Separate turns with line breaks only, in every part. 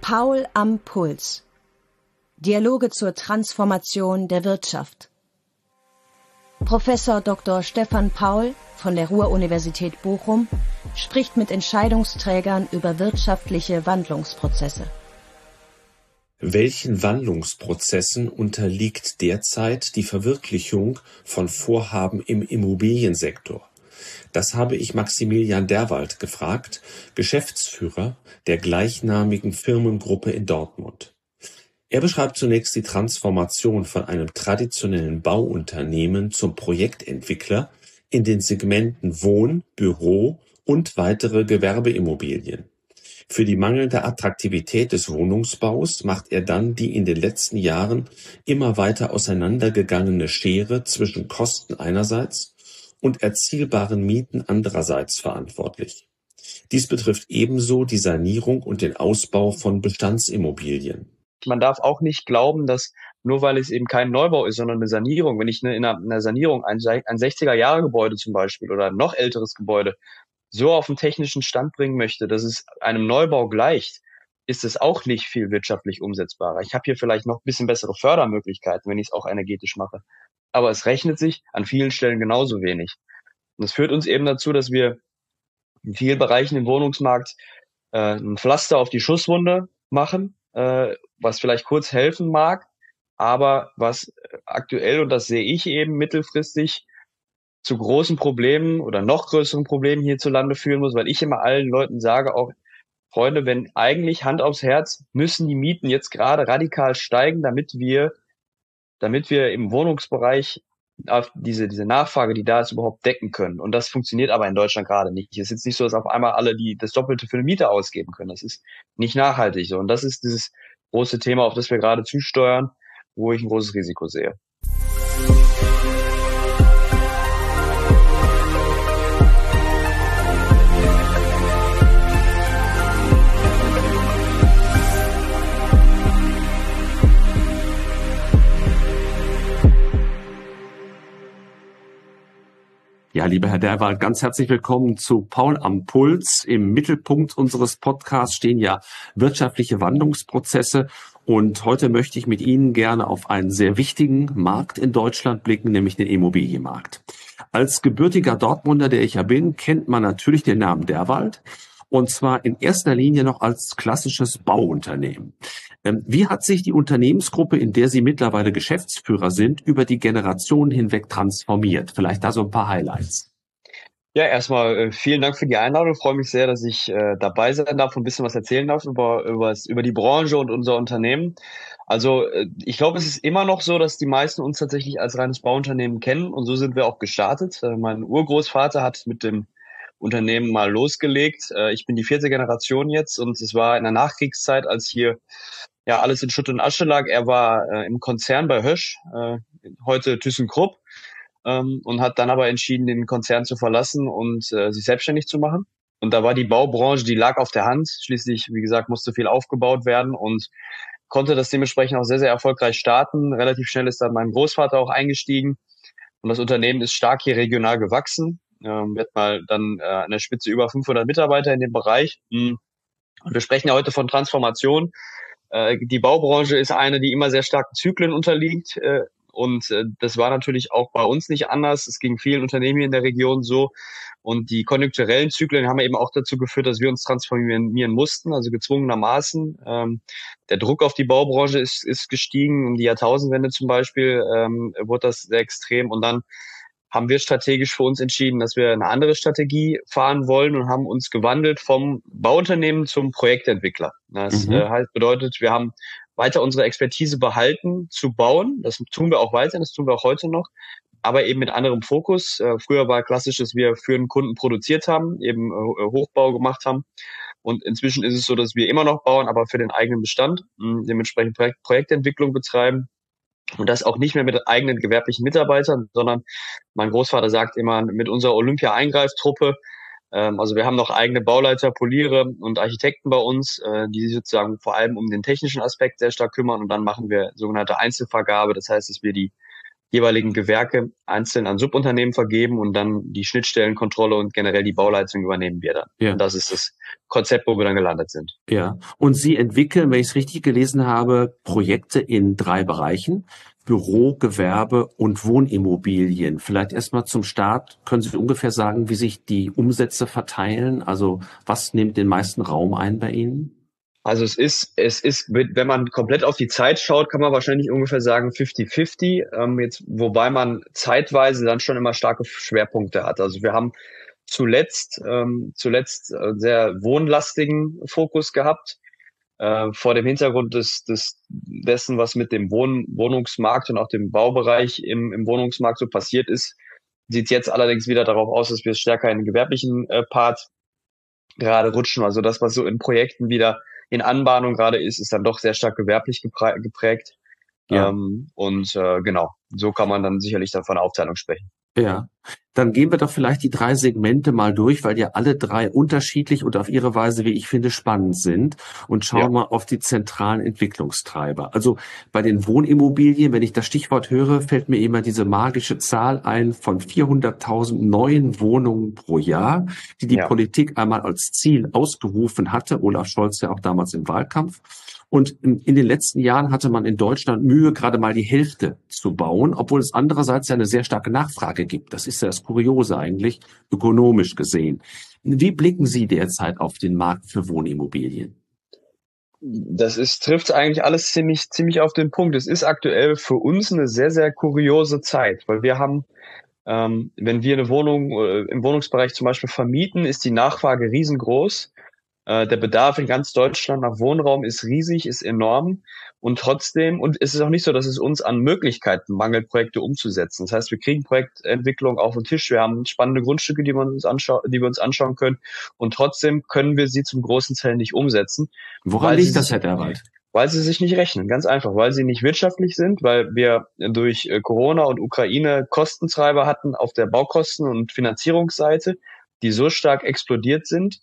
Paul am Puls. Dialoge zur Transformation der Wirtschaft. Professor Dr. Stefan Paul von der Ruhr-Universität Bochum spricht mit Entscheidungsträgern über wirtschaftliche Wandlungsprozesse.
Welchen Wandlungsprozessen unterliegt derzeit die Verwirklichung von Vorhaben im Immobiliensektor? Das habe ich Maximilian Derwald gefragt, Geschäftsführer der gleichnamigen Firmengruppe in Dortmund. Er beschreibt zunächst die Transformation von einem traditionellen Bauunternehmen zum Projektentwickler in den Segmenten Wohn-, Büro- und weitere Gewerbeimmobilien. Für die mangelnde Attraktivität des Wohnungsbaus macht er dann die in den letzten Jahren immer weiter auseinandergegangene Schere zwischen Kosten einerseits und erzielbaren Mieten andererseits verantwortlich. Dies betrifft ebenso die Sanierung und den Ausbau von Bestandsimmobilien.
Man darf auch nicht glauben, dass nur weil es eben kein Neubau ist, sondern eine Sanierung, wenn ich in einer Sanierung ein 60er-Jahre-Gebäude zum Beispiel oder ein noch älteres Gebäude so auf den technischen Stand bringen möchte, dass es einem Neubau gleicht, ist es auch nicht viel wirtschaftlich umsetzbarer. Ich habe hier vielleicht noch ein bisschen bessere Fördermöglichkeiten, wenn ich es auch energetisch mache. Aber es rechnet sich an vielen Stellen genauso wenig. Und das führt uns eben dazu, dass wir in vielen Bereichen im Wohnungsmarkt ein Pflaster auf die Schusswunde machen, was vielleicht kurz helfen mag, aber was aktuell, und das sehe ich eben mittelfristig, zu großen Problemen oder noch größeren Problemen hierzulande führen muss, weil ich immer allen Leuten sage, auch Freunde, wenn eigentlich Hand aufs Herz, müssen die Mieten jetzt gerade radikal steigen, damit wir im Wohnungsbereich auf diese Nachfrage, die da ist, überhaupt decken können. Und das funktioniert aber in Deutschland gerade nicht. Es ist jetzt nicht so, dass auf einmal alle das Doppelte für eine Miete ausgeben können. Das ist nicht nachhaltig so. Und das ist dieses große Thema, auf das wir gerade zusteuern, wo ich ein großes Risiko sehe.
Ja, lieber Herr Derwald, ganz herzlich willkommen zu Paul am Puls. Im Mittelpunkt unseres Podcasts stehen ja wirtschaftliche Wandlungsprozesse. Und heute möchte ich mit Ihnen gerne auf einen sehr wichtigen Markt in Deutschland blicken, nämlich den Immobilienmarkt. Als gebürtiger Dortmunder, der ich ja bin, kennt man natürlich den Namen Derwald. Und zwar in erster Linie noch als klassisches Bauunternehmen. Wie hat sich die Unternehmensgruppe, in der Sie mittlerweile Geschäftsführer sind, über die Generationen hinweg transformiert? Vielleicht da so ein paar Highlights.
Ja, erstmal vielen Dank für die Einladung. Ich freue mich sehr, dass ich dabei sein darf und ein bisschen was erzählen darf über die Branche und unser Unternehmen. Also ich glaube, es ist immer noch so, dass die meisten uns tatsächlich als reines Bauunternehmen kennen, und so sind wir auch gestartet. Mein Urgroßvater hat mit dem Unternehmen mal losgelegt. Ich bin die 4. Generation jetzt, und es war in der Nachkriegszeit, als hier ja alles in Schutt und Asche lag. Er war im Konzern bei Hösch, heute ThyssenKrupp, und hat dann aber entschieden, den Konzern zu verlassen und sich selbstständig zu machen. Und da war die Baubranche, die lag auf der Hand. Schließlich, wie gesagt, musste viel aufgebaut werden und konnte das dementsprechend auch sehr, sehr erfolgreich starten. Relativ schnell ist dann mein Großvater auch eingestiegen, und das Unternehmen ist stark hier regional gewachsen. Wir hatten mal dann an der Spitze über 500 Mitarbeiter in dem Bereich. Und wir sprechen ja heute von Transformation. Die Baubranche ist eine, die immer sehr starken Zyklen unterliegt. Und das war natürlich auch bei uns nicht anders. Es ging vielen Unternehmen hier in der Region so. Und die konjunkturellen Zyklen haben eben auch dazu geführt, dass wir uns transformieren mussten, also gezwungenermaßen. Der Druck auf die Baubranche ist gestiegen. Um die Jahrtausendwende zum Beispiel wurde das sehr extrem. Und dann haben wir strategisch für uns entschieden, dass wir eine andere Strategie fahren wollen, und haben uns gewandelt vom Bauunternehmen zum Projektentwickler. Das bedeutet, wir haben weiter unsere Expertise behalten, zu bauen. Das tun wir auch weiter, das tun wir auch heute noch, aber eben mit anderem Fokus. Früher war klassisch, dass wir für einen Kunden produziert haben, eben Hochbau gemacht haben. Und inzwischen ist es so, dass wir immer noch bauen, aber für den eigenen Bestand, dementsprechend Projektentwicklung betreiben. Und das auch nicht mehr mit eigenen gewerblichen Mitarbeitern, sondern mein Großvater sagt immer, mit unserer Olympia-Eingreiftruppe. Also wir haben noch eigene Bauleiter, Poliere und Architekten bei uns, die sich sozusagen vor allem um den technischen Aspekt sehr stark kümmern. Und dann machen wir sogenannte Einzelvergabe. Das heißt, dass wir die jeweiligen Gewerke einzeln an Subunternehmen vergeben und dann die Schnittstellenkontrolle und generell die Bauleitung übernehmen wir dann.
Ja.
Und das ist das Konzept, wo wir dann gelandet sind.
Ja. Und Sie entwickeln, wenn ich es richtig gelesen habe, Projekte in 3 Bereichen: Büro, Gewerbe und Wohnimmobilien. Vielleicht erstmal zum Start, können Sie ungefähr sagen, wie sich die Umsätze verteilen? Also was nimmt den meisten Raum ein bei Ihnen?
Also es ist, wenn man komplett auf die Zeit schaut, kann man wahrscheinlich ungefähr sagen 50-50, jetzt, wobei man zeitweise dann schon immer starke Schwerpunkte hat. Also wir haben zuletzt sehr wohnlastigen Fokus gehabt, vor dem Hintergrund dessen, was mit dem Wohnungsmarkt und auch dem Baubereich im Wohnungsmarkt so passiert ist, sieht jetzt allerdings wieder darauf aus, dass wir stärker in den gewerblichen Part gerade rutschen. Also das, was so in Projekten wieder in Anbahnung gerade ist dann doch sehr stark gewerblich geprägt.
Ja.
Genau, so kann man dann sicherlich dann von einer Aufteilung sprechen.
Ja, dann gehen wir doch vielleicht die 3 Segmente mal durch, weil ja alle 3 unterschiedlich und auf ihre Weise, wie ich finde, spannend sind, und schauen mal auf die zentralen Entwicklungstreiber. Also bei den Wohnimmobilien, wenn ich das Stichwort höre, fällt mir immer diese magische Zahl ein von 400.000 neuen Wohnungen pro Jahr, die Politik einmal als Ziel ausgerufen hatte, Olaf Scholz ja auch damals im Wahlkampf. Und in den letzten Jahren hatte man in Deutschland Mühe, gerade mal die Hälfte zu bauen, obwohl es andererseits ja eine sehr starke Nachfrage gibt. Das ist ja das Kuriose eigentlich, ökonomisch gesehen. Wie blicken Sie derzeit auf den Markt für Wohnimmobilien?
Trifft eigentlich alles ziemlich auf den Punkt. Es ist aktuell für uns eine sehr, sehr kuriose Zeit, weil wir haben, wenn wir eine Wohnung im Wohnungsbereich zum Beispiel vermieten, ist die Nachfrage riesengroß. Der Bedarf in ganz Deutschland nach Wohnraum ist riesig, ist enorm, und es ist auch nicht so, dass es uns an Möglichkeiten mangelt, Projekte umzusetzen. Das heißt, wir kriegen Projektentwicklung auf den Tisch, wir haben spannende Grundstücke, die wir uns anschauen können, und trotzdem können wir sie zum großen Teil nicht umsetzen.
Woran liegt das, Herr Derwald?
Weil sie sich nicht rechnen, ganz einfach, weil sie nicht wirtschaftlich sind, weil wir durch Corona und Ukraine Kostentreiber hatten auf der Baukosten- und Finanzierungsseite, die so stark explodiert sind,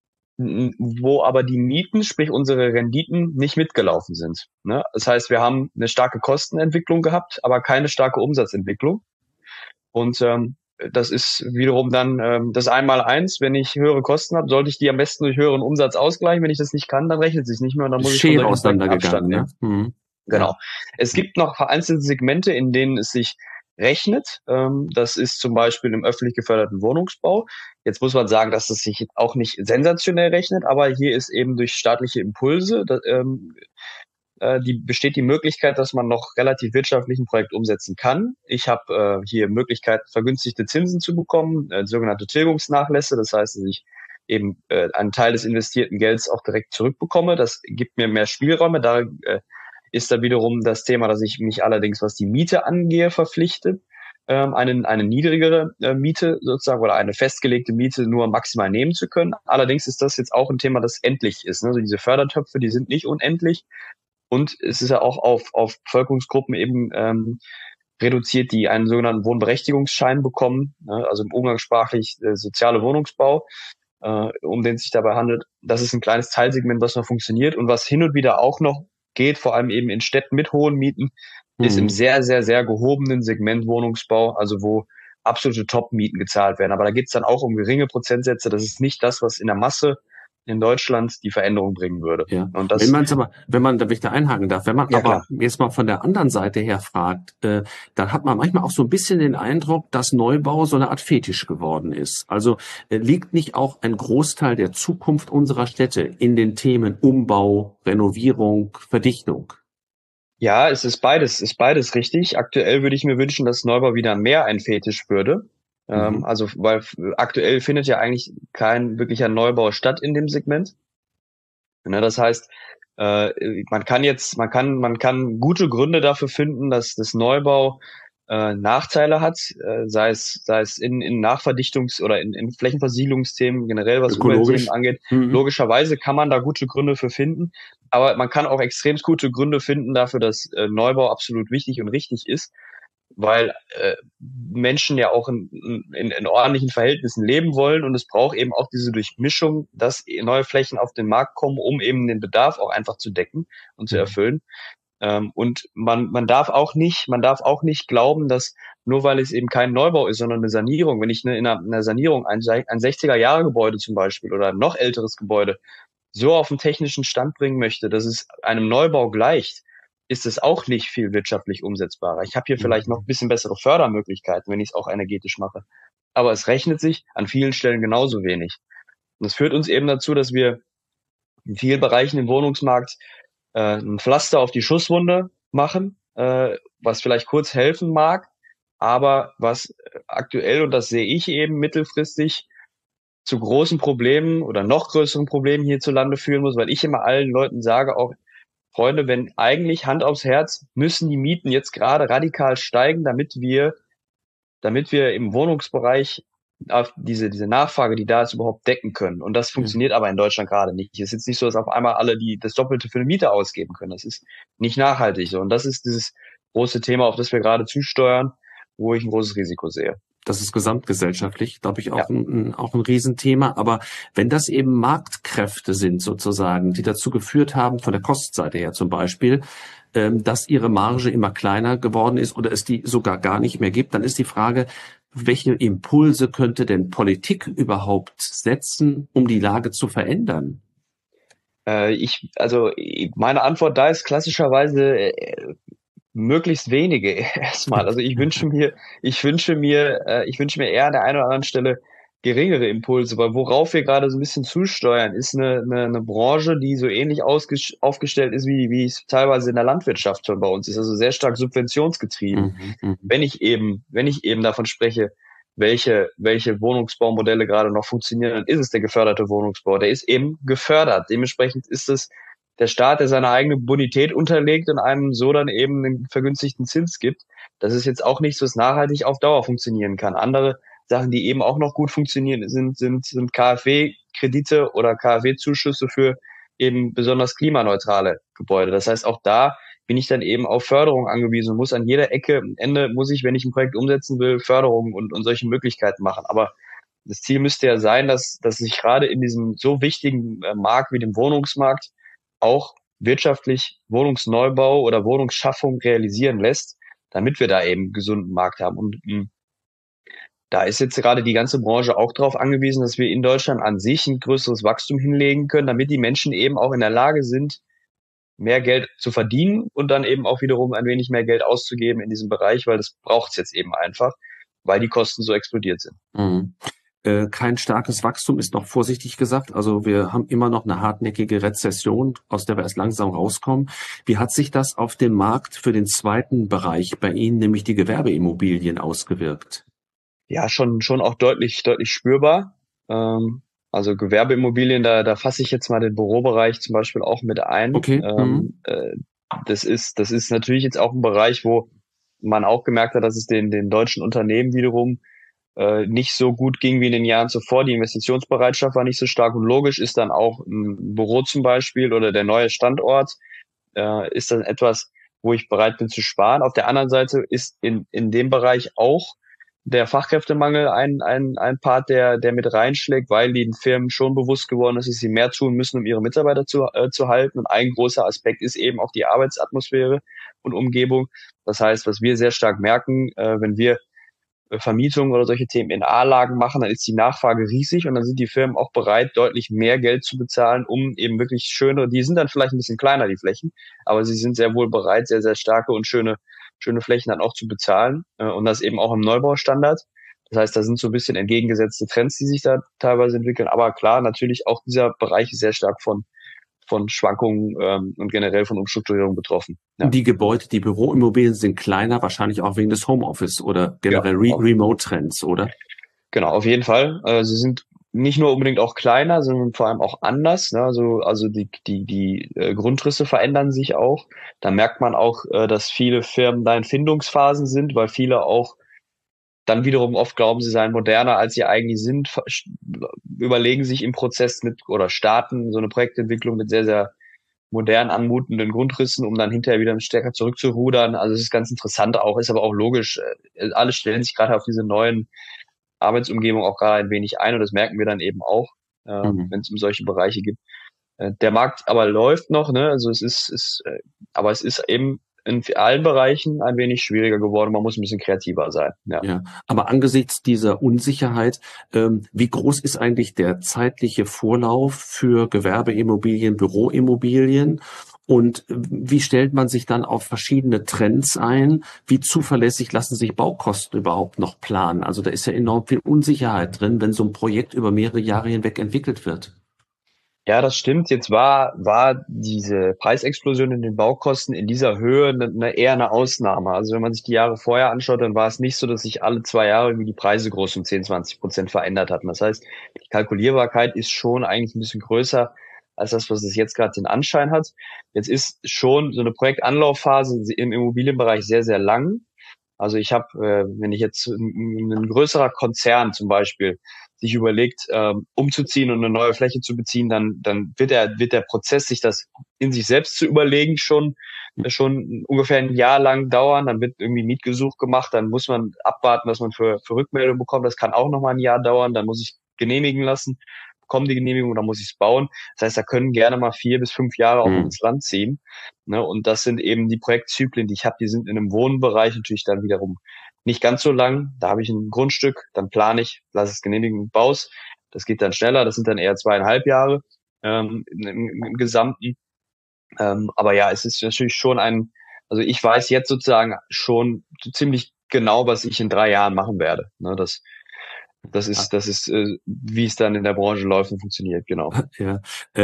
wo aber die Mieten, sprich unsere Renditen, nicht mitgelaufen sind. Ne? Das heißt, wir haben eine starke Kostenentwicklung gehabt, aber keine starke Umsatzentwicklung. Und das ist wiederum dann das Einmaleins. Wenn ich höhere Kosten habe, sollte ich die am besten durch höheren Umsatz ausgleichen. Wenn ich das nicht kann, dann rechnet es sich nicht mehr, und dann muss ich von solchen Abstand nehmen. Ne?
Mhm.
Genau.
Ja.
Es gibt noch vereinzelte Segmente, in denen es sich rechnet. Das ist zum Beispiel im öffentlich geförderten Wohnungsbau. Jetzt muss man sagen, dass es sich auch nicht sensationell rechnet, aber hier ist eben durch staatliche Impulse besteht die Möglichkeit, dass man noch relativ wirtschaftlich ein Projekt umsetzen kann. Ich habe hier Möglichkeit, vergünstigte Zinsen zu bekommen, sogenannte Tilgungsnachlässe. Das heißt, dass ich eben einen Teil des investierten Gelds auch direkt zurückbekomme. Das gibt mir mehr Spielräume. Da ist da wiederum das Thema, dass ich mich allerdings, was die Miete angehe, verpflichte, eine niedrigere Miete sozusagen oder eine festgelegte Miete nur maximal nehmen zu können. Allerdings ist das jetzt auch ein Thema, das endlich ist. Ne? Also diese Fördertöpfe, die sind nicht unendlich. Und es ist ja auch auf Bevölkerungsgruppen eben reduziert, die einen sogenannten Wohnberechtigungsschein bekommen, ne? Also im umgangssprachlich soziale Wohnungsbau, um den es sich dabei handelt. Das ist ein kleines Teilsegment, was noch funktioniert, und was hin und wieder auch noch geht, vor allem eben in Städten mit hohen Mieten, ist im sehr, sehr, sehr gehobenen Segment Wohnungsbau, also wo absolute Top-Mieten gezahlt werden. Aber da geht es dann auch um geringe Prozentsätze. Das ist nicht das, was in der Masse in Deutschland die Veränderung bringen würde.
Ja.
Und das,
wenn man, da will ich da einhaken darf, wenn man
ja,
aber
klar.
jetzt mal von der anderen Seite her fragt, dann hat man manchmal auch so ein bisschen den Eindruck, dass Neubau so eine Art Fetisch geworden ist. Also liegt nicht auch ein Großteil der Zukunft unserer Städte in den Themen Umbau, Renovierung, Verdichtung?
Ja, ist beides richtig. Aktuell würde ich mir wünschen, dass Neubau wieder mehr ein Fetisch würde. Also, weil aktuell findet ja eigentlich kein wirklicher Neubau statt in dem Segment. Ne, das heißt, man kann gute Gründe dafür finden, dass das Neubau Nachteile hat, sei es in Nachverdichtungs- oder in Flächenversiegelungsthemen, generell was Umweltthemen angeht. Logischerweise kann man da gute Gründe für finden, aber man kann auch extrem gute Gründe finden dafür, dass Neubau absolut wichtig und richtig ist, weil Menschen ja auch in ordentlichen Verhältnissen leben wollen, und es braucht eben auch diese Durchmischung, dass neue Flächen auf den Markt kommen, um eben den Bedarf auch einfach zu decken und zu erfüllen. Und man darf auch nicht glauben, dass nur weil es eben kein Neubau ist, sondern eine Sanierung, wenn ich in einer Sanierung ein 60er-Jahre-Gebäude zum Beispiel oder ein noch älteres Gebäude so auf den technischen Stand bringen möchte, dass es einem Neubau gleicht, ist es auch nicht viel wirtschaftlich umsetzbarer. Ich habe hier vielleicht noch ein bisschen bessere Fördermöglichkeiten, wenn ich es auch energetisch mache. Aber es rechnet sich an vielen Stellen genauso wenig. Und das führt uns eben dazu, dass wir in vielen Bereichen im Wohnungsmarkt ein Pflaster auf die Schusswunde machen, was vielleicht kurz helfen mag, aber was aktuell, und das sehe ich eben mittelfristig, zu großen Problemen oder noch größeren Problemen hierzulande führen muss, weil ich immer allen Leuten sage, auch Freunde, wenn eigentlich Hand aufs Herz, müssen die Mieten jetzt gerade radikal steigen, damit wir im Wohnungsbereich auf diese Nachfrage, die da ist, überhaupt decken können. Und das funktioniert aber in Deutschland gerade nicht. Es ist jetzt nicht so, dass auf einmal alle das Doppelte für eine Miete ausgeben können. Das ist nicht nachhaltig so. Und das ist dieses große Thema, auf das wir gerade zusteuern, wo ich ein großes Risiko sehe.
Das ist gesamtgesellschaftlich, glaube ich, auch ein Riesenthema. Aber wenn das eben Marktkräfte sind sozusagen, die dazu geführt haben, von der Kostenseite her zum Beispiel, dass ihre Marge immer kleiner geworden ist oder es die sogar gar nicht mehr gibt, dann ist die Frage, welche Impulse könnte denn Politik überhaupt setzen, um die Lage zu verändern?
Meine Antwort da ist klassischerweise möglichst wenige erstmal. Also ich wünsche mir eher an der einen oder anderen Stelle geringere Impulse, weil worauf wir gerade so ein bisschen zusteuern, ist eine Branche, die so ähnlich aufgestellt ist, wie es teilweise in der Landwirtschaft schon bei uns ist, also sehr stark subventionsgetrieben. Wenn ich eben davon spreche, welche Wohnungsbaumodelle gerade noch funktionieren, dann ist es der geförderte Wohnungsbau. Der ist eben gefördert. Dementsprechend ist es der Staat, der seine eigene Bonität unterlegt und einem so dann eben einen vergünstigten Zins gibt. Das ist jetzt auch nichts, was nachhaltig auf Dauer funktionieren kann. Andere Sachen, die eben auch noch gut funktionieren, sind KfW-Kredite oder KfW-Zuschüsse für eben besonders klimaneutrale Gebäude. Das heißt, auch da bin ich dann eben auf Förderung angewiesen und muss an jeder Ecke, am Ende muss ich, wenn ich ein Projekt umsetzen will, Förderung und solche Möglichkeiten machen. Aber das Ziel müsste ja sein, dass sich gerade in diesem so wichtigen Markt wie dem Wohnungsmarkt auch wirtschaftlich Wohnungsneubau oder Wohnungsschaffung realisieren lässt, damit wir da eben einen gesunden Markt haben. Und da ist jetzt gerade die ganze Branche auch darauf angewiesen, dass wir in Deutschland an sich ein größeres Wachstum hinlegen können, damit die Menschen eben auch in der Lage sind, mehr Geld zu verdienen und dann eben auch wiederum ein wenig mehr Geld auszugeben in diesem Bereich, weil das braucht es jetzt eben einfach, weil die Kosten so explodiert sind.
Kein starkes Wachstum ist noch vorsichtig gesagt. Also wir haben immer noch eine hartnäckige Rezession, aus der wir erst langsam rauskommen. Wie hat sich das auf den Markt für den zweiten Bereich bei Ihnen, nämlich die Gewerbeimmobilien, ausgewirkt?
Ja, schon auch deutlich spürbar. Also Gewerbeimmobilien, da fasse ich jetzt mal den Bürobereich zum Beispiel auch mit ein.
Okay.
Das ist natürlich jetzt auch ein Bereich, wo man auch gemerkt hat, dass es den deutschen Unternehmen wiederum nicht so gut ging wie in den Jahren zuvor. Die Investitionsbereitschaft war nicht so stark und logisch ist dann auch ein Büro zum Beispiel oder der neue Standort ist dann etwas, wo ich bereit bin zu sparen. Auf der anderen Seite ist in dem Bereich auch der Fachkräftemangel ein Part, der mit reinschlägt, weil den Firmen schon bewusst geworden ist, dass sie mehr tun müssen, um ihre Mitarbeiter zu halten. Und ein großer Aspekt ist eben auch die Arbeitsatmosphäre und Umgebung. Das heißt, was wir sehr stark merken, wenn wir Vermietungen oder solche Themen in A-Lagen machen, dann ist die Nachfrage riesig und dann sind die Firmen auch bereit, deutlich mehr Geld zu bezahlen, um eben wirklich schöne, die sind dann vielleicht ein bisschen kleiner, die Flächen, aber sie sind sehr wohl bereit, sehr, sehr starke und schöne Flächen dann auch zu bezahlen und das eben auch im Neubaustandard. Das heißt, da sind so ein bisschen entgegengesetzte Trends, die sich da teilweise entwickeln, aber klar, natürlich auch dieser Bereich ist sehr stark von Schwankungen und generell von Umstrukturierung betroffen.
Ja. Die Gebäude, die Büroimmobilien sind kleiner, wahrscheinlich auch wegen des Homeoffice oder generell Remote-Trends, oder?
Genau, auf jeden Fall. Sie sind nicht nur unbedingt auch kleiner, sondern vor allem auch anders. Ne? Also die Grundrisse verändern sich auch. Da merkt man auch, dass viele Firmen da in Findungsphasen sind, weil viele auch dann wiederum oft glauben, sie seien moderner, als sie eigentlich sind, überlegen sich im Prozess oder starten so eine Projektentwicklung mit sehr, sehr modern anmutenden Grundrissen, um dann hinterher wieder stärker zurückzurudern. Also es ist ganz interessant auch, ist aber auch logisch. Alle stellen sich gerade auf diese neuen Arbeitsumgebungen auch gerade ein wenig ein und das merken wir dann eben auch, wenn es um solche Bereiche geht. Der Markt aber läuft noch, ne? Also aber es ist eben in allen Bereichen ein wenig schwieriger geworden. Man muss ein bisschen kreativer sein. Ja.
Ja, aber angesichts dieser Unsicherheit, wie groß ist eigentlich der zeitliche Vorlauf für Gewerbeimmobilien, Büroimmobilien? Und wie stellt man sich dann auf verschiedene Trends ein? Wie zuverlässig lassen sich Baukosten überhaupt noch planen? Also da ist ja enorm viel Unsicherheit drin, wenn so ein Projekt über mehrere Jahre hinweg entwickelt wird.
Ja, das stimmt. Jetzt war diese Preisexplosion in den Baukosten in dieser Höhe eher eine Ausnahme. Also wenn man sich die Jahre vorher anschaut, dann war es nicht so, dass sich alle 2 Jahre irgendwie die Preise groß um 10-20% verändert hatten. Das heißt, die Kalkulierbarkeit ist schon eigentlich ein bisschen größer als das, was es jetzt gerade den Anschein hat. Jetzt ist schon so eine Projektanlaufphase im Immobilienbereich sehr, sehr lang. Also ich habe, wenn ich jetzt ein größerer Konzern zum Beispiel sich überlegt, umzuziehen und eine neue Fläche zu beziehen, dann wird der Prozess, sich das in sich selbst zu überlegen, schon ungefähr ein Jahr lang dauern. Dann wird irgendwie Mietgesuch gemacht, dann muss man abwarten, was man für Rückmeldung bekommt. Das kann auch nochmal ein Jahr dauern. Dann muss ich genehmigen lassen, bekomme die Genehmigung, dann muss ich es bauen. Das heißt, da können gerne mal 4 bis 5 Jahre auch ins Land ziehen. Ne? Und das sind eben die Projektzyklen, die ich habe. Die sind in einem Wohnbereich natürlich dann wiederum nicht ganz so lang. Da habe ich ein Grundstück, dann plane ich, lasse es genehmigen und baue es. Das geht dann schneller. Das sind dann eher 2,5 Jahre im Gesamten. Aber ja, es ist natürlich schon also ich weiß jetzt sozusagen schon ziemlich genau, was ich in 3 Jahren machen werde. Ne? Das ist, wie es dann in der Branche läuft und funktioniert, genau.
Ja,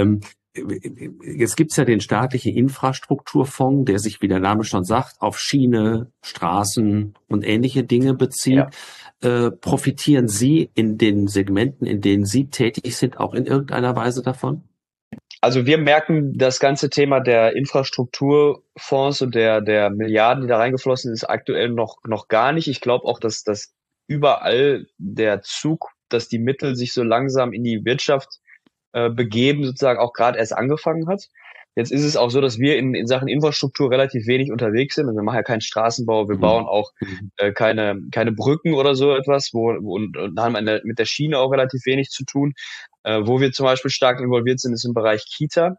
jetzt gibt's ja den staatlichen Infrastrukturfonds, der sich, wie der Name schon sagt, auf Schiene, Straßen und ähnliche Dinge bezieht. Ja. Profitieren Sie in den Segmenten, in denen Sie tätig sind, auch in irgendeiner Weise davon?
Also wir merken das ganze Thema der Infrastrukturfonds und der Milliarden, die da reingeflossen ist, aktuell noch gar nicht. Ich glaube auch, dass das überall der Zug, dass die Mittel sich so langsam in die Wirtschaft begeben, sozusagen auch gerade erst angefangen hat. Jetzt ist es auch so, dass wir in Sachen Infrastruktur relativ wenig unterwegs sind. Also wir machen ja keinen Straßenbau, wir bauen auch keine Brücken oder so etwas, und haben mit der Schiene auch relativ wenig zu tun. Wo wir zum Beispiel stark involviert sind, ist im Bereich Kita,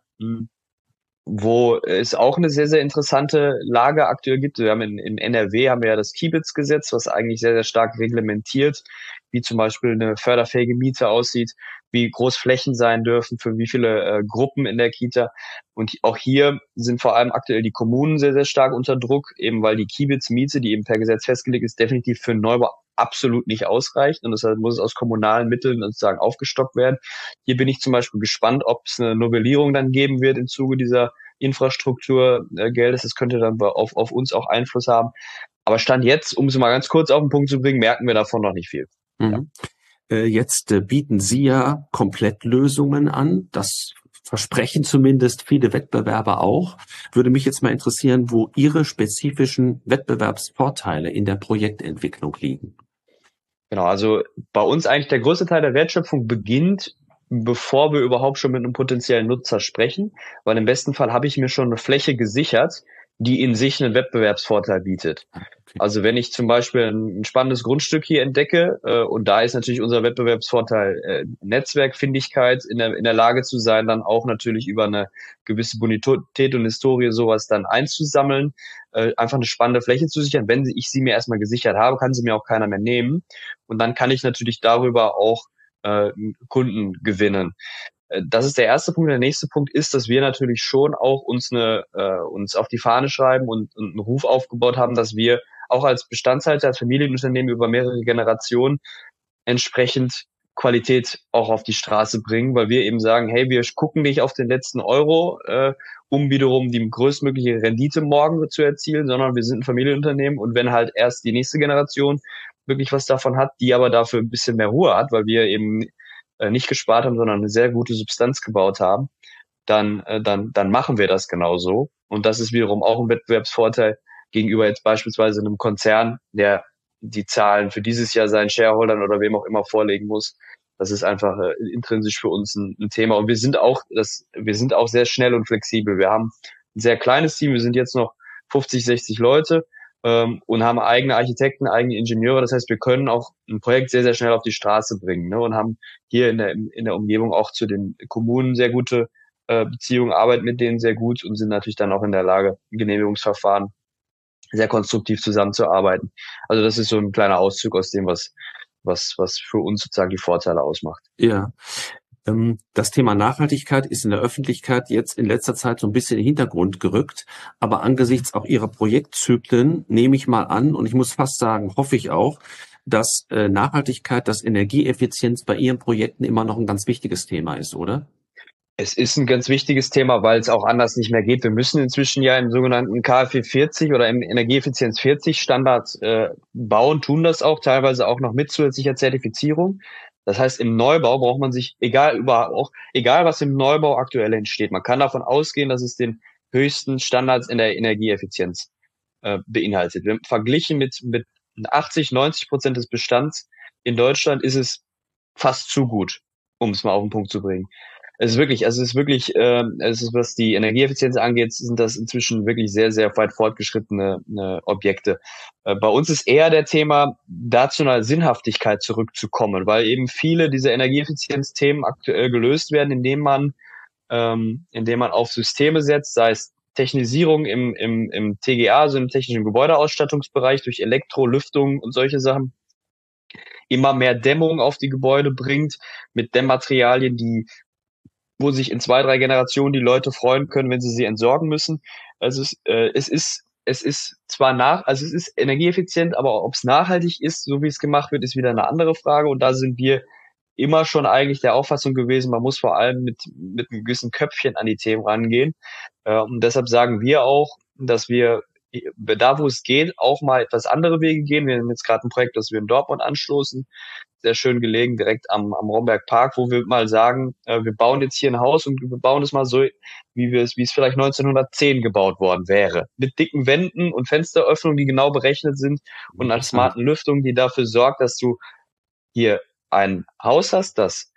wo es auch eine sehr, sehr interessante Lage aktuell gibt. Wir haben in NRW haben wir ja das Kiebitz-Gesetz, was eigentlich sehr, sehr stark reglementiert, wie zum Beispiel eine förderfähige Miete aussieht, wie groß Flächen sein dürfen, für wie viele Gruppen in der Kita. Und auch hier sind vor allem aktuell die Kommunen sehr, sehr stark unter Druck, eben weil die Kiebitz-Miete, die eben per Gesetz festgelegt ist, definitiv für einen Neubau absolut nicht ausreicht. Und deshalb muss es aus kommunalen Mitteln sozusagen aufgestockt werden. Hier bin ich zum Beispiel gespannt, ob es eine Novellierung dann geben wird im Zuge dieser Infrastrukturgeldes. Das könnte dann auf uns auch Einfluss haben. Aber Stand jetzt, um es mal ganz kurz auf den Punkt zu bringen, merken wir davon noch nicht viel.
Mhm. Ja. Jetzt bieten Sie ja Komplettlösungen an. Das versprechen zumindest viele Wettbewerber auch. Würde mich jetzt mal interessieren, wo Ihre spezifischen Wettbewerbsvorteile in der Projektentwicklung liegen.
Genau, also bei uns eigentlich der größte Teil der Wertschöpfung beginnt, bevor wir überhaupt schon mit einem potenziellen Nutzer sprechen, weil im besten Fall habe ich mir schon eine Fläche gesichert, die in sich einen Wettbewerbsvorteil bietet. Okay. Also wenn ich zum Beispiel ein spannendes Grundstück hier entdecke, und da ist natürlich unser Wettbewerbsvorteil Netzwerkfindigkeit, in der Lage zu sein, dann auch natürlich über eine gewisse Bonität und Historie sowas dann einzusammeln, einfach eine spannende Fläche zu sichern. Wenn ich sie mir erstmal gesichert habe, kann sie mir auch keiner mehr nehmen. Und dann kann ich natürlich darüber auch Kunden gewinnen. Das ist der erste Punkt. Der nächste Punkt ist, dass wir natürlich schon auch uns auf die Fahne schreiben und einen Ruf aufgebaut haben, dass wir auch als Bestandshalter, als Familienunternehmen über mehrere Generationen entsprechend Qualität auch auf die Straße bringen, weil wir eben sagen, hey, wir gucken nicht auf den letzten Euro, um wiederum die größtmögliche Rendite morgen zu erzielen, sondern wir sind ein Familienunternehmen, und wenn halt erst die nächste Generation wirklich was davon hat, die aber dafür ein bisschen mehr Ruhe hat, weil wir eben nicht gespart haben, sondern eine sehr gute Substanz gebaut haben, dann machen wir das genauso. Und das ist wiederum auch ein Wettbewerbsvorteil gegenüber jetzt beispielsweise einem Konzern, der die Zahlen für dieses Jahr seinen Shareholdern oder wem auch immer vorlegen muss. Das ist einfach intrinsisch für uns ein Thema. Und wir sind auch sehr schnell und flexibel. Wir haben ein sehr kleines Team. Wir sind jetzt noch 50, 60 Leute. Und haben eigene Architekten, eigene Ingenieure. Das heißt, wir können auch ein Projekt sehr, sehr schnell auf die Straße bringen, ne? Und haben hier in der Umgebung auch zu den Kommunen sehr gute Beziehungen, arbeiten mit denen sehr gut und sind natürlich dann auch in der Lage, Genehmigungsverfahren sehr konstruktiv zusammenzuarbeiten. Also das ist so ein kleiner Auszug aus dem, was für uns sozusagen die Vorteile ausmacht.
Ja. Das Thema Nachhaltigkeit ist in der Öffentlichkeit jetzt in letzter Zeit so ein bisschen in den Hintergrund gerückt. Aber angesichts auch Ihrer Projektzyklen nehme ich mal an, und ich muss fast sagen, hoffe ich auch, dass Nachhaltigkeit, dass Energieeffizienz bei Ihren Projekten immer noch ein ganz wichtiges Thema ist, oder?
Es ist ein ganz wichtiges Thema, weil es auch anders nicht mehr geht. Wir müssen inzwischen ja im sogenannten KfW 40 oder im Energieeffizienz 40 Standard bauen, tun das auch, teilweise auch noch mit zusätzlicher Zertifizierung. Das heißt, im Neubau braucht man sich, egal was im Neubau aktuell entsteht, man kann davon ausgehen, dass es den höchsten Standards in der Energieeffizienz beinhaltet. Verglichen mit 80-90% des Bestands in Deutschland ist es fast zu gut, um es mal auf den Punkt zu bringen. Es ist wirklich, was die Energieeffizienz angeht, sind das inzwischen wirklich sehr, sehr weit fortgeschrittene Objekte. Bei uns ist eher der Thema, da zu einer Sinnhaftigkeit zurückzukommen, weil eben viele dieser Energieeffizienzthemen aktuell gelöst werden, indem man auf Systeme setzt, sei es Technisierung im TGA, also im technischen Gebäudeausstattungsbereich, durch Elektro, Lüftung und solche Sachen, immer mehr Dämmung auf die Gebäude bringt, mit Dämmmaterialien, wo sich in 2, 3 Generationen die Leute freuen können, wenn sie entsorgen müssen. Also es ist energieeffizient, aber ob es nachhaltig ist, so wie es gemacht wird, ist wieder eine andere Frage. Und da sind wir immer schon eigentlich der Auffassung gewesen, man muss vor allem mit einem gewissen Köpfchen an die Themen rangehen. Und deshalb sagen wir auch, dass wir da, wo es geht, auch mal etwas andere Wege gehen. Wir haben jetzt gerade ein Projekt, das wir in Dortmund anstoßen, sehr schön gelegen, direkt am Romberg Park, wo wir mal sagen, wir bauen jetzt hier ein Haus und wir bauen es mal so, wie es vielleicht 1910 gebaut worden wäre. Mit dicken Wänden und Fensteröffnungen, die genau berechnet sind und einer smarten Lüftung, die dafür sorgt, dass du hier ein Haus hast, das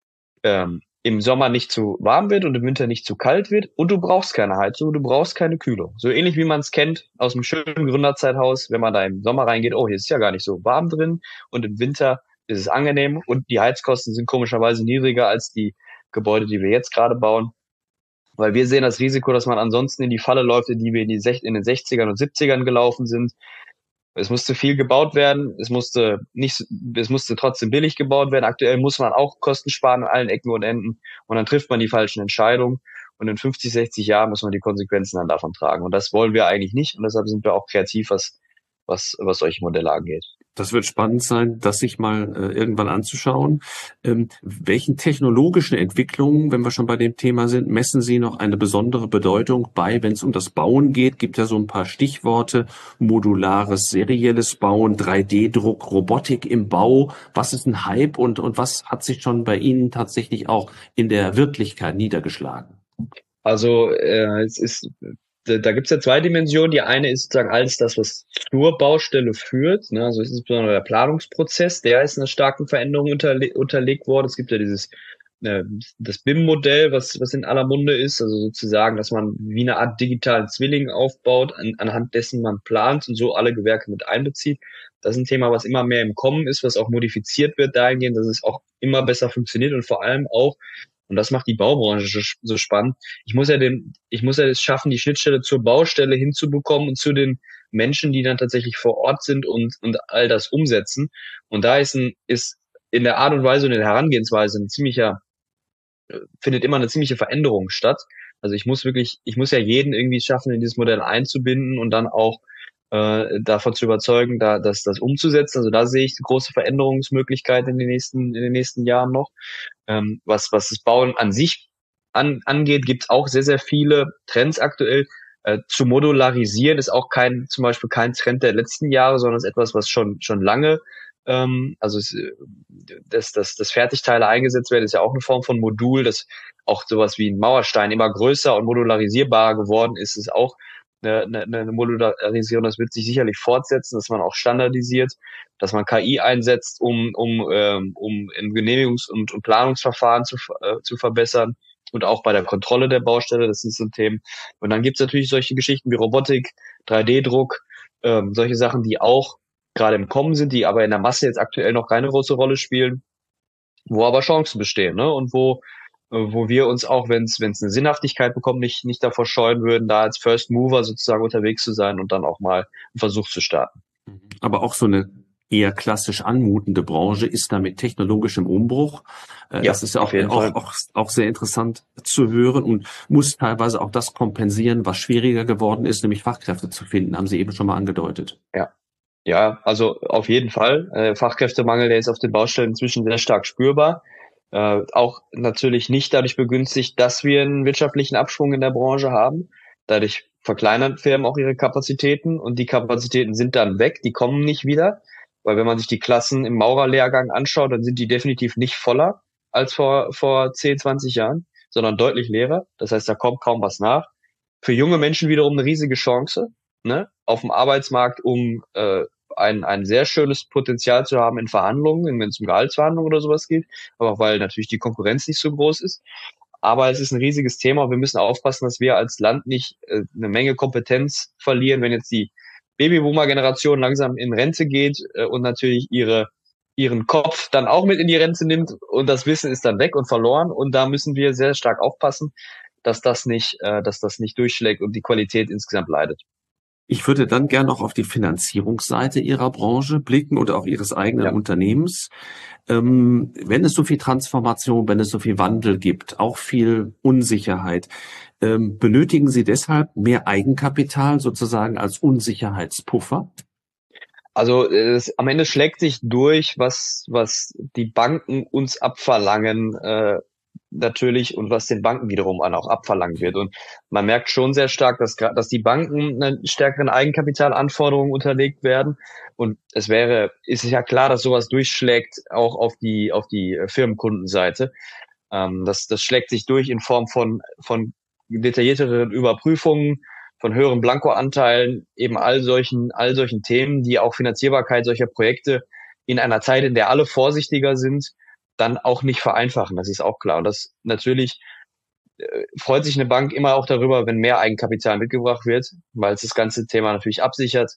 im Sommer nicht zu warm wird und im Winter nicht zu kalt wird, und du brauchst keine Heizung, du brauchst keine Kühlung. So ähnlich wie man es kennt aus einem schönen Gründerzeithaus, wenn man da im Sommer reingeht, oh, hier ist ja gar nicht so warm drin, und im Winter ist es angenehm und die Heizkosten sind komischerweise niedriger als die Gebäude, die wir jetzt gerade bauen. Weil wir sehen das Risiko, dass man ansonsten in die Falle läuft, in die wir in den 60ern und 70ern gelaufen sind. Es musste viel gebaut werden, es musste trotzdem billig gebaut werden. Aktuell muss man auch Kosten sparen an allen Ecken und Enden, und dann trifft man die falschen Entscheidungen, und in 50, 60 Jahren muss man die Konsequenzen dann davon tragen. Und das wollen wir eigentlich nicht, und deshalb sind wir auch kreativ, was solche Modelle angeht.
Das wird spannend sein, das sich mal irgendwann anzuschauen. Welchen technologischen Entwicklungen, wenn wir schon bei dem Thema sind, messen Sie noch eine besondere Bedeutung bei, wenn es um das Bauen geht? Gibt ja so ein paar Stichworte: modulares, serielles Bauen, 3D-Druck, Robotik im Bau. Was ist ein Hype und was hat sich schon bei Ihnen tatsächlich auch in der Wirklichkeit niedergeschlagen?
Also da gibt's ja 2 Dimensionen. Die eine ist sozusagen alles das, was zur Baustelle führt. Ne? Also insbesondere der Planungsprozess, der ist einer starken Veränderung unterlegt worden. Es gibt ja das BIM-Modell, was in aller Munde ist. Also sozusagen, dass man wie eine Art digitalen Zwilling aufbaut, anhand dessen man plant und so alle Gewerke mit einbezieht. Das ist ein Thema, was immer mehr im Kommen ist, was auch modifiziert wird dahingehend, dass es auch immer besser funktioniert, und vor allem auch, und das macht die Baubranche so spannend, ich muss ja es schaffen, die Schnittstelle zur Baustelle hinzubekommen und zu den Menschen, die dann tatsächlich vor Ort sind und all das umsetzen. Und da ist in der Art und Weise und in der Herangehensweise findet immer eine ziemliche Veränderung statt. Also ich muss ja jeden irgendwie schaffen, in dieses Modell einzubinden und dann auch davon zu überzeugen, das umzusetzen. Also da sehe ich große Veränderungsmöglichkeiten in den nächsten Jahren noch. Was das Bauen an sich angeht, gibt es auch sehr, sehr viele Trends aktuell. Zu modularisieren ist auch zum Beispiel kein Trend der letzten Jahre, sondern ist etwas, was schon lange, dass Fertigteile eingesetzt werden, ist ja auch eine Form von Modul, dass auch sowas wie ein Mauerstein immer größer und modularisierbarer geworden ist, ist auch eine Modularisierung. Das wird sich sicherlich fortsetzen, dass man auch standardisiert, dass man KI einsetzt, um in Genehmigungs- und Planungsverfahren zu verbessern, und auch bei der Kontrolle der Baustelle. Das sind so Themen. Und dann gibt's natürlich solche Geschichten wie Robotik, 3D-Druck, solche Sachen, die auch gerade im Kommen sind, die aber in der Masse jetzt aktuell noch keine große Rolle spielen, wo aber Chancen bestehen, ne? Und wo wo wir uns auch, wenn es eine Sinnhaftigkeit bekommt, nicht davor scheuen würden, da als First Mover sozusagen unterwegs zu sein und dann auch mal einen Versuch zu starten.
Aber auch so eine eher klassisch anmutende Branche ist da mit technologischem Umbruch. Das ist ja auch sehr interessant zu hören und muss teilweise auch das kompensieren, was schwieriger geworden ist, nämlich Fachkräfte zu finden, haben Sie eben schon mal angedeutet.
Ja, also auf jeden Fall. Fachkräftemangel, der ist auf den Baustellen inzwischen sehr stark spürbar. Auch natürlich nicht dadurch begünstigt, dass wir einen wirtschaftlichen Abschwung in der Branche haben. Dadurch verkleinern Firmen auch ihre Kapazitäten und die Kapazitäten sind dann weg, die kommen nicht wieder. Weil wenn man sich die Klassen im Maurerlehrgang anschaut, dann sind die definitiv nicht voller als vor 10, 20 Jahren, sondern deutlich leerer. Das heißt, da kommt kaum was nach. Für junge Menschen wiederum eine riesige Chance, ne, auf dem Arbeitsmarkt, um ein sehr schönes Potenzial zu haben in Verhandlungen, wenn es um Gehaltsverhandlungen oder sowas geht, aber auch weil natürlich die Konkurrenz nicht so groß ist. Aber es ist ein riesiges Thema und wir müssen aufpassen, dass wir als Land nicht eine Menge Kompetenz verlieren, wenn jetzt die Babyboomer-Generation langsam in Rente geht und natürlich ihren Kopf dann auch mit in die Rente nimmt und das Wissen ist dann weg und verloren. Und da müssen wir sehr stark aufpassen, dass das nicht durchschlägt und die Qualität insgesamt leidet.
Ich würde dann gerne noch auf die Finanzierungsseite Ihrer Branche blicken oder auch Ihres eigenen Unternehmens. Wenn es so viel Transformation, wenn es so viel Wandel gibt, auch viel Unsicherheit, benötigen Sie deshalb mehr Eigenkapital sozusagen als Unsicherheitspuffer?
Also am Ende schlägt sich durch, was die Banken uns abverlangen, natürlich, und was den Banken wiederum auch abverlangt wird. Und man merkt schon sehr stark, dass die Banken einen stärkeren Eigenkapitalanforderungen unterlegt werden. Und ist ja klar, dass sowas durchschlägt auch auf die Firmenkundenseite. Das schlägt sich durch in Form von detaillierteren Überprüfungen, von höheren Blankoanteilen, eben all solchen Themen, die auch Finanzierbarkeit solcher Projekte in einer Zeit, in der alle vorsichtiger sind, dann auch nicht vereinfachen. Das ist auch klar. Und das natürlich freut sich eine Bank immer auch darüber, wenn mehr Eigenkapital mitgebracht wird, weil es das ganze Thema natürlich absichert.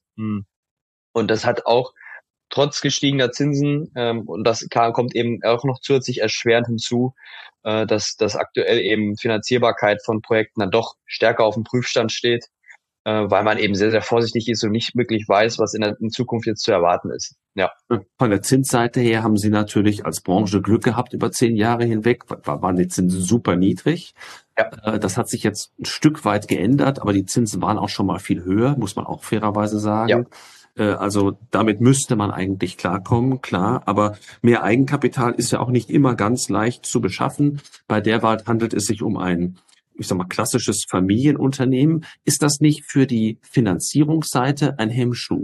Und das hat auch trotz gestiegener Zinsen, und das kommt eben auch noch zusätzlich erschwerend hinzu, dass aktuell eben Finanzierbarkeit von Projekten dann doch stärker auf dem Prüfstand steht, weil man eben sehr, sehr vorsichtig ist und nicht wirklich weiß, was in Zukunft jetzt zu erwarten ist. Ja.
Von der Zinsseite her haben Sie natürlich als Branche Glück gehabt über 10 Jahre hinweg, waren die Zinsen super niedrig. Ja. Das hat sich jetzt ein Stück weit geändert, aber die Zinsen waren auch schon mal viel höher, muss man auch fairerweise sagen. Ja. Also damit müsste man eigentlich klarkommen, klar. Aber mehr Eigenkapital ist ja auch nicht immer ganz leicht zu beschaffen. Bei Derwalt handelt es sich um ein, ich sag mal, klassisches Familienunternehmen. Ist das nicht für die Finanzierungsseite ein Hemmschuh?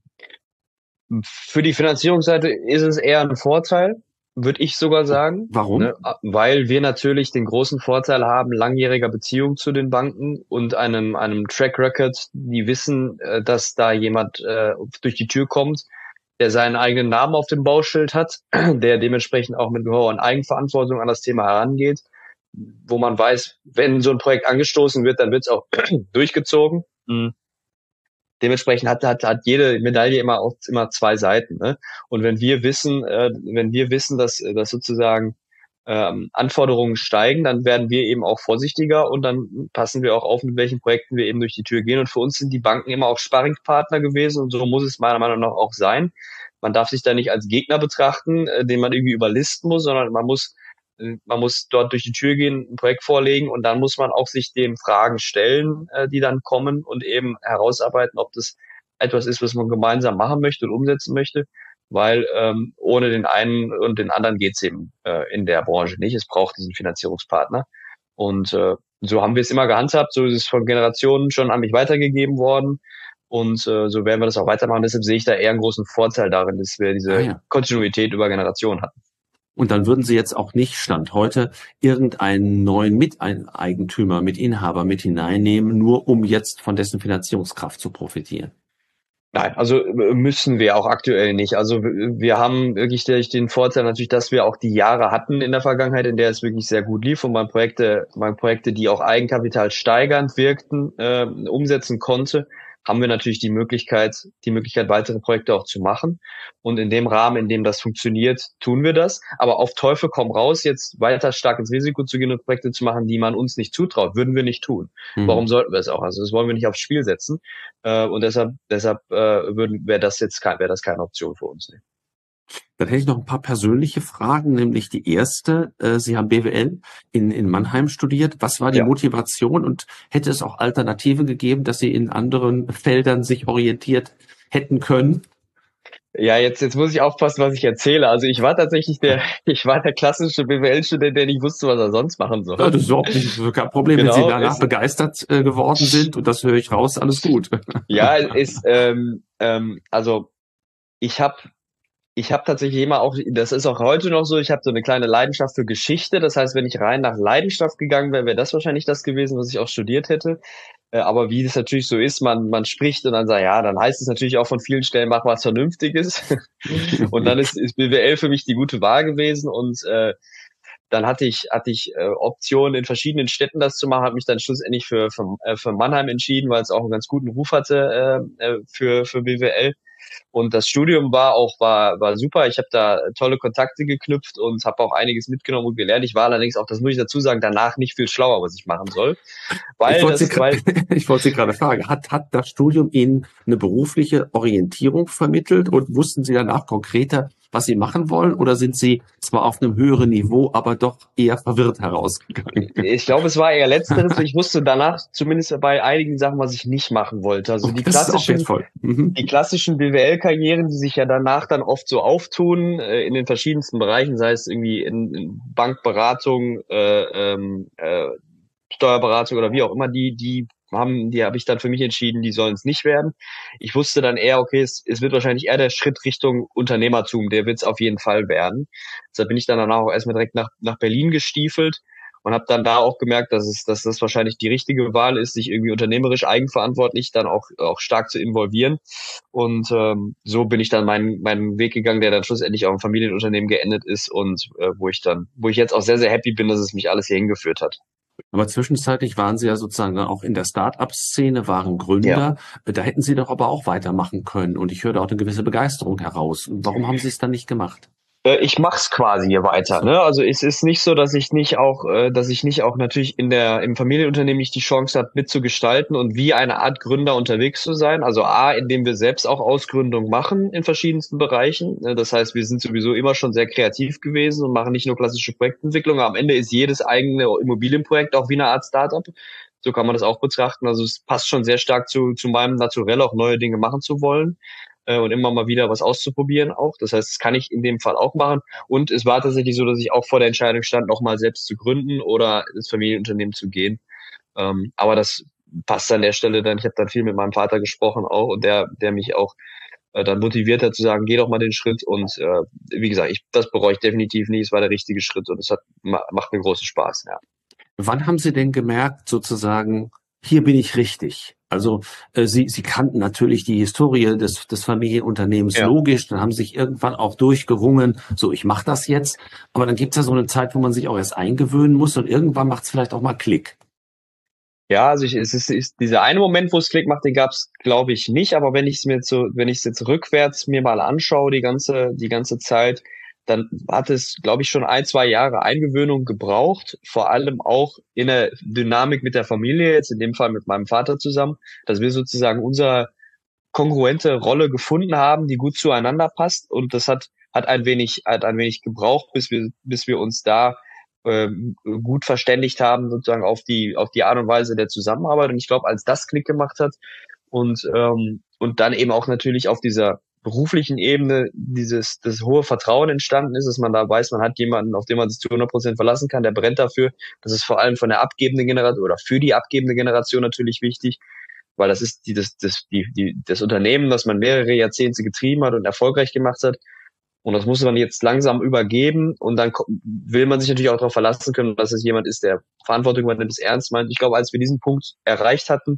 Für die Finanzierungsseite ist es eher ein Vorteil, würde ich sogar sagen.
Warum?
Ne? Weil wir natürlich den großen Vorteil haben, langjähriger Beziehung zu den Banken und einem Track Record, die wissen, dass da jemand durch die Tür kommt, der seinen eigenen Namen auf dem Bauschild hat, der dementsprechend auch mit Gehör und Eigenverantwortung an das Thema herangeht, wo man weiß, wenn so ein Projekt angestoßen wird, dann wird es auch durchgezogen. Dementsprechend hat jede Medaille immer zwei Seiten, ne? Und wenn wir wissen, dass sozusagen Anforderungen steigen, dann werden wir eben auch vorsichtiger und dann passen wir auch auf, mit welchen Projekten wir eben durch die Tür gehen. Und für uns sind die Banken immer auch Sparringspartner gewesen und so muss es meiner Meinung nach auch sein. Man darf sich da nicht als Gegner betrachten, den man irgendwie überlisten muss, sondern man muss dort durch die Tür gehen, ein Projekt vorlegen und dann muss man auch sich dem Fragen stellen, die dann kommen und eben herausarbeiten, ob das etwas ist, was man gemeinsam machen möchte und umsetzen möchte, weil ohne den einen und den anderen geht's eben in der Branche nicht. Es braucht diesen Finanzierungspartner und so haben wir es immer gehandhabt, so ist es von Generationen schon an mich weitergegeben worden und so werden wir das auch weitermachen. Deshalb sehe ich da eher einen großen Vorteil darin, dass wir diese Kontinuität über Generationen hatten.
Und dann würden Sie jetzt auch nicht Stand heute irgendeinen neuen Miteigentümer, Mitinhaber mit hineinnehmen, nur um jetzt von dessen Finanzierungskraft zu profitieren?
Nein, also müssen wir auch aktuell nicht. Also wir haben wirklich den Vorteil natürlich, dass wir auch die Jahre hatten in der Vergangenheit, in der es wirklich sehr gut lief und man Projekte, die auch Eigenkapital steigernd wirkten, umsetzen konnte. haben wir natürlich die Möglichkeit, weitere Projekte auch zu machen. Und in dem Rahmen, in dem das funktioniert, tun wir das. Aber auf Teufel komm raus, jetzt weiter stark ins Risiko zu gehen und Projekte zu machen, die man uns nicht zutraut, würden wir nicht tun. Warum sollten wir es auch? Also das wollen wir nicht aufs Spiel setzen. Und deshalb wäre das keine Option für uns. Nee.
Dann hätte ich noch ein paar persönliche Fragen, nämlich die erste. Sie haben BWL in Mannheim studiert. Was war die Motivation und hätte es auch Alternativen gegeben, dass Sie in anderen Feldern sich orientiert hätten können?
Ja, jetzt muss ich aufpassen, was ich erzähle. Also ich war tatsächlich der klassische BWL-Student, der nicht wusste, was er sonst machen soll.
Ja, das ist überhaupt nicht kein Problem, genau, wenn Sie danach begeistert geworden sind, und das höre ich raus, alles gut.
Ja, also ich habe tatsächlich immer auch, das ist auch heute noch so, ich habe so eine kleine Leidenschaft für Geschichte. Das heißt, wenn ich rein nach Leidenschaft gegangen wäre, wäre das wahrscheinlich das gewesen, was ich auch studiert hätte. Aber wie das natürlich so ist, man spricht und dann sagt, ja, dann heißt es natürlich auch von vielen Stellen, mach was Vernünftiges. Und dann ist BWL für mich die gute Wahl gewesen. Und dann hatte ich Optionen in verschiedenen Städten das zu machen, habe mich dann schlussendlich für Mannheim entschieden, weil es auch einen ganz guten Ruf hatte für BWL. Und das Studium war super. Ich habe da tolle Kontakte geknüpft und habe auch einiges mitgenommen und gelernt. Ich war allerdings auch, das muss ich dazu sagen, danach nicht viel schlauer, was ich machen soll.
Ich wollte Sie gerade fragen, hat das Studium Ihnen eine berufliche Orientierung vermittelt und wussten Sie danach konkreter, was Sie machen wollen, oder sind Sie zwar auf einem höheren Niveau, aber doch eher verwirrt herausgegangen?
Ich glaube, es war eher Letzteres. Ich wusste danach zumindest bei einigen Sachen, was ich nicht machen wollte. Also die klassischen BWL-Karrieren, die sich ja danach dann oft so auftun, in den verschiedensten Bereichen, sei es irgendwie in Bankberatung, Steuerberatung oder wie auch immer, die habe ich dann für mich entschieden, die sollen es nicht werden. Ich wusste dann eher, okay, es wird wahrscheinlich eher der Schritt Richtung Unternehmertum, der wird es auf jeden Fall werden. Deshalb bin ich dann danach auch erstmal direkt nach Berlin gestiefelt und habe dann da auch gemerkt, dass das wahrscheinlich die richtige Wahl ist, sich irgendwie unternehmerisch eigenverantwortlich dann auch stark zu involvieren. Und so bin ich dann meinen Weg gegangen, der dann schlussendlich auch im Familienunternehmen geendet ist und wo ich jetzt auch sehr, sehr happy bin, dass es mich alles hier hingeführt hat.
Aber zwischenzeitlich waren Sie ja sozusagen dann auch in der Start-up-Szene, waren Gründer. Ja. Da hätten Sie doch aber auch weitermachen können. Und ich höre da auch eine gewisse Begeisterung heraus. Warum haben Sie es dann nicht gemacht?
Ich mach's quasi hier weiter, ne? Also es ist nicht so, dass ich nicht auch natürlich im Familienunternehmen nicht die Chance habe, mitzugestalten und wie eine Art Gründer unterwegs zu sein. Also indem wir selbst auch Ausgründung machen in verschiedensten Bereichen. Das heißt, wir sind sowieso immer schon sehr kreativ gewesen und machen nicht nur klassische Projektentwicklung. Am Ende ist jedes eigene Immobilienprojekt auch wie eine Art Startup. So kann man das auch betrachten. Also es passt schon sehr stark zu meinem Naturell, auch neue Dinge machen zu wollen. Und immer mal wieder was auszuprobieren auch. Das heißt, das kann ich in dem Fall auch machen. Und es war tatsächlich so, dass ich auch vor der Entscheidung stand, nochmal selbst zu gründen oder ins Familienunternehmen zu gehen. Aber das passt an der Stelle dann. Ich habe dann viel mit meinem Vater gesprochen auch und der mich auch dann motiviert hat zu sagen, geh doch mal den Schritt. Und wie gesagt, das bereue ich definitiv nicht. Es war der richtige Schritt und es macht mir großen Spaß. Ja.
Wann haben Sie denn gemerkt, sozusagen, hier bin ich richtig? Also Sie kannten natürlich die Historie des Familienunternehmens, ja. Logisch, dann haben Sie sich irgendwann auch durchgerungen, so ich mache das jetzt, aber dann gibt's ja so eine Zeit, wo man sich auch erst eingewöhnen muss und irgendwann macht's vielleicht auch mal Klick.
Ja, also es ist dieser eine Moment, wo es Klick macht, den gab's, glaube ich, nicht, aber wenn ich es jetzt rückwärts mir mal anschaue, die ganze Zeit, dann hat es, glaube ich, schon 1-2 Jahre Eingewöhnung gebraucht, vor allem auch in der Dynamik mit der Familie, jetzt in dem Fall mit meinem Vater zusammen, dass wir sozusagen unsere kongruente Rolle gefunden haben, die gut zueinander passt. Und das hat ein wenig gebraucht, bis wir uns da gut verständigt haben, sozusagen auf die Art und Weise der Zusammenarbeit. Und ich glaube, als das Klick gemacht hat und dann eben auch natürlich auf dieser beruflichen Ebene das hohe Vertrauen entstanden ist, dass man da weiß, man hat jemanden, auf den man sich zu 100% verlassen kann, der brennt dafür. Das ist vor allem von der abgebenden Generation oder für die abgebende Generation natürlich wichtig, weil das ist das Unternehmen, das man mehrere Jahrzehnte getrieben hat und erfolgreich gemacht hat. Und das muss man jetzt langsam übergeben und dann will man sich natürlich auch darauf verlassen können, dass es jemand ist, der Verantwortung übernimmt, es ernst meint. Ich glaube, als wir diesen Punkt erreicht hatten,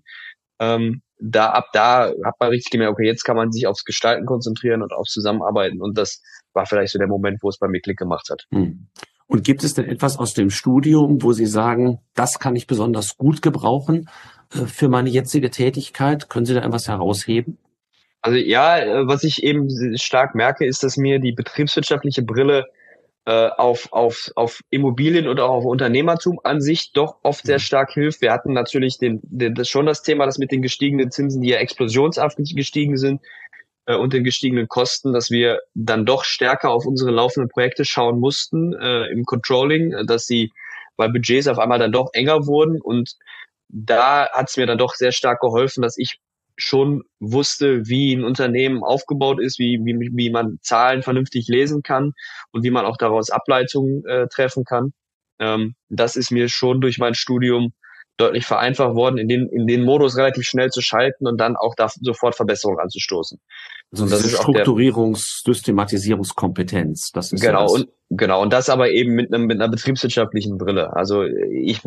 ab da hat man richtig gemerkt, okay, jetzt kann man sich aufs Gestalten konzentrieren und aufs Zusammenarbeiten. Und das war vielleicht so der Moment, wo es bei mir Klick gemacht hat.
Und gibt es denn etwas aus dem Studium, wo Sie sagen, das kann ich besonders gut gebrauchen, für meine jetzige Tätigkeit? Können Sie da etwas herausheben?
Also ja, was ich eben stark merke, ist, dass mir die betriebswirtschaftliche Brille auf Immobilien und auch auf Unternehmertum an sich doch oft sehr stark hilft. Wir hatten natürlich schon das Thema, das mit den gestiegenen Zinsen, die ja explosionsartig gestiegen sind, und den gestiegenen Kosten, dass wir dann doch stärker auf unsere laufenden Projekte schauen mussten im Controlling, weil Budgets auf einmal dann doch enger wurden. Und da hat es mir dann doch sehr stark geholfen, dass ich schon wusste, wie ein Unternehmen aufgebaut ist, wie man Zahlen vernünftig lesen kann und wie man auch daraus Ableitungen treffen kann. Das ist mir schon durch mein Studium deutlich vereinfacht worden, in den Modus relativ schnell zu schalten und dann auch da sofort Verbesserungen anzustoßen.
Also diese Strukturierungs-Systematisierungskompetenz, das ist
genau, ja genau. Und das aber eben mit einer betriebswirtschaftlichen Brille. Also wenn ich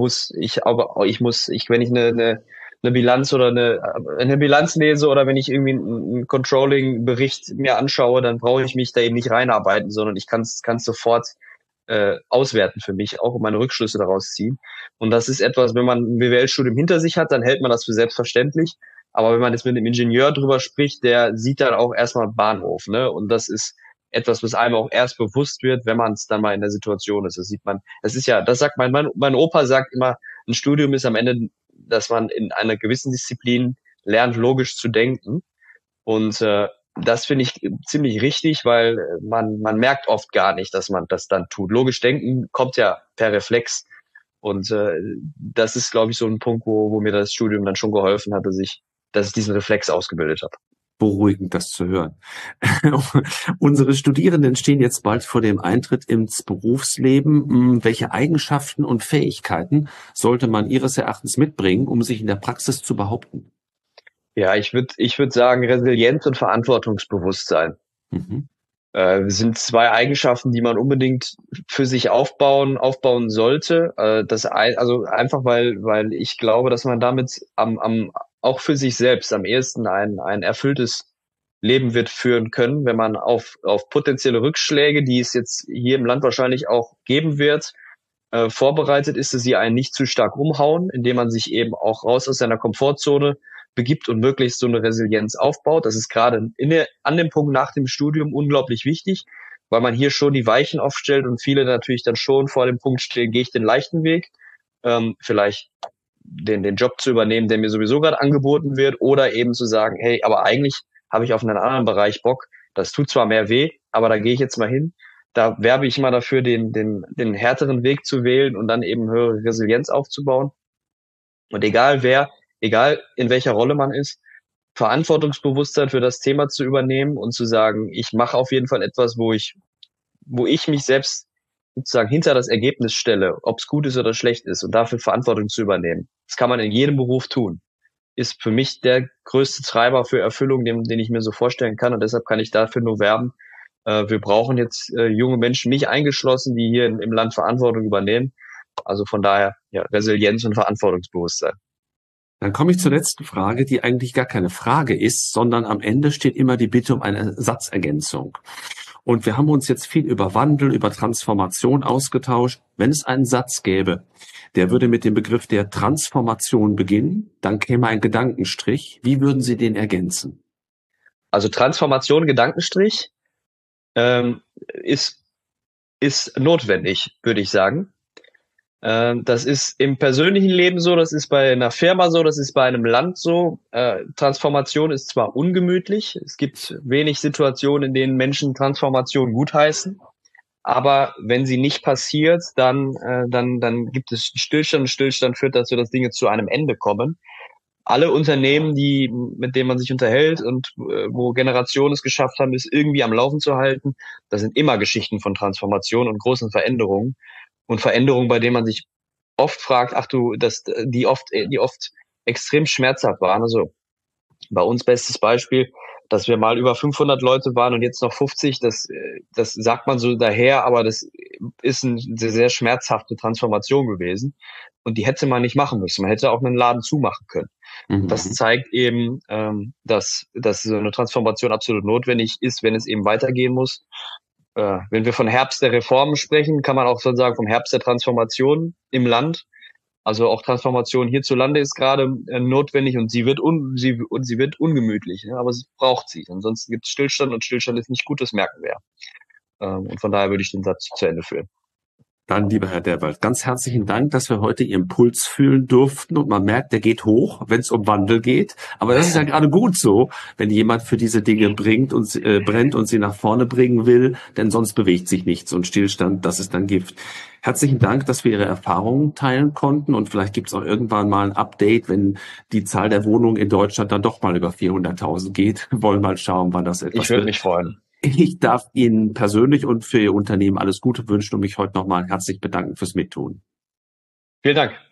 eine Bilanz oder eine Bilanz lese oder wenn ich irgendwie einen Controlling-Bericht mir anschaue, dann brauche ich mich da eben nicht reinarbeiten, sondern ich kann es sofort auswerten für mich, auch meine Rückschlüsse daraus ziehen. Und das ist etwas, wenn man ein BWL-Studium hinter sich hat, dann hält man das für selbstverständlich. Aber wenn man jetzt mit einem Ingenieur drüber spricht, der sieht dann auch erstmal Bahnhof, ne? Und das ist etwas, was einem auch erst bewusst wird, wenn man es dann mal in der Situation ist. Das sieht man, das sagt mein Opa sagt immer, ein Studium ist am Ende, dass man in einer gewissen Disziplin lernt, logisch zu denken. Und das finde ich ziemlich richtig, weil man merkt oft gar nicht, dass man das dann tut. Logisch denken kommt ja per Reflex. Und das ist, glaube ich, so ein Punkt, wo mir das Studium dann schon geholfen hat, dass ich diesen Reflex ausgebildet habe.
Beruhigend, das zu hören. Unsere Studierenden stehen jetzt bald vor dem Eintritt ins Berufsleben. Welche Eigenschaften und Fähigkeiten sollte man Ihres Erachtens mitbringen, um sich in der Praxis zu behaupten?
Ja, ich würd sagen Resilienz und Verantwortungsbewusstsein. Sind zwei Eigenschaften, die man unbedingt für sich aufbauen sollte. Also einfach, weil ich glaube, dass man damit auch für sich selbst am ehesten ein erfülltes Leben wird führen können, wenn man auf potenzielle Rückschläge, die es jetzt hier im Land wahrscheinlich auch geben wird, vorbereitet ist, dass sie einen nicht zu stark umhauen, indem man sich eben auch raus aus seiner Komfortzone begibt und möglichst so eine Resilienz aufbaut. Das ist gerade an dem Punkt nach dem Studium unglaublich wichtig, weil man hier schon die Weichen aufstellt und viele natürlich dann schon vor dem Punkt stehen, gehe ich den leichten Weg, vielleicht den Job zu übernehmen, der mir sowieso gerade angeboten wird, oder eben zu sagen, hey, aber eigentlich habe ich auf einen anderen Bereich Bock. Das tut zwar mehr weh, aber da gehe ich jetzt mal hin. Da werbe ich immer dafür, den härteren Weg zu wählen und dann eben höhere Resilienz aufzubauen. Und egal in welcher Rolle man ist, Verantwortungsbewusstsein für das Thema zu übernehmen und zu sagen, ich mache auf jeden Fall etwas, wo ich mich selbst sozusagen hinter das Ergebnis stelle, ob es gut ist oder schlecht ist, und dafür Verantwortung zu übernehmen. Das kann man in jedem Beruf tun. Ist für mich der größte Treiber für Erfüllung, den ich mir so vorstellen kann, und deshalb kann ich dafür nur werben. Wir brauchen jetzt junge Menschen, mich eingeschlossen, die hier im Land Verantwortung übernehmen. Also von daher, ja, Resilienz und Verantwortungsbewusstsein.
Dann komme ich zur letzten Frage, die eigentlich gar keine Frage ist, sondern am Ende steht immer die Bitte um eine Satzergänzung. Und wir haben uns jetzt viel über Wandel, über Transformation ausgetauscht. Wenn es einen Satz gäbe, der würde mit dem Begriff der Transformation beginnen, dann käme ein Gedankenstrich. Wie würden Sie den ergänzen?
Also Transformation, Gedankenstrich, ist notwendig, würde ich sagen. Das ist im persönlichen Leben so, das ist bei einer Firma so, das ist bei einem Land so. Transformation ist zwar ungemütlich, es gibt wenig Situationen, in denen Menschen Transformation gutheißen, aber wenn sie nicht passiert, dann gibt es Stillstand, und Stillstand führt dazu, dass Dinge zu einem Ende kommen. Alle Unternehmen, mit denen man sich unterhält und wo Generationen es geschafft haben, es irgendwie am Laufen zu halten, das sind immer Geschichten von Transformation und großen Veränderungen. Und Veränderungen, bei denen man sich oft fragt, die oft extrem schmerzhaft waren. Also bei uns bestes Beispiel, dass wir mal über 500 Leute waren und jetzt noch 50, das sagt man so daher, aber das ist eine sehr, sehr schmerzhafte Transformation gewesen. Und die hätte man nicht machen müssen. Man hätte auch einen Laden zumachen können. Mhm. Das zeigt eben, dass so eine Transformation absolut notwendig ist, wenn es eben weitergehen muss. Wenn wir von Herbst der Reformen sprechen, kann man auch so sagen vom Herbst der Transformation im Land. Also auch Transformation hierzulande ist gerade notwendig und sie wird ungemütlich, ne? Aber es braucht sie. Ansonsten gibt es Stillstand und Stillstand ist nicht gut, das merken wir. Und von daher würde ich den Satz zu Ende führen.
Dann, lieber Herr Derwald, ganz herzlichen Dank, dass wir heute Ihren Puls fühlen durften. Und man merkt, der geht hoch, wenn es um Wandel geht. Aber das ist ja gerade gut so, wenn jemand für diese Dinge brennt und sie nach vorne bringen will, denn sonst bewegt sich nichts. Und Stillstand, das ist dann Gift. Herzlichen Dank, dass wir Ihre Erfahrungen teilen konnten. Und vielleicht gibt es auch irgendwann mal ein Update, wenn die Zahl der Wohnungen in Deutschland dann doch mal über 400.000 geht. Wir wollen mal schauen, wann das etwas wird.
Ich würde mich freuen.
Ich darf Ihnen persönlich und für Ihr Unternehmen alles Gute wünschen und mich heute nochmal herzlich bedanken fürs Mittun.
Vielen Dank.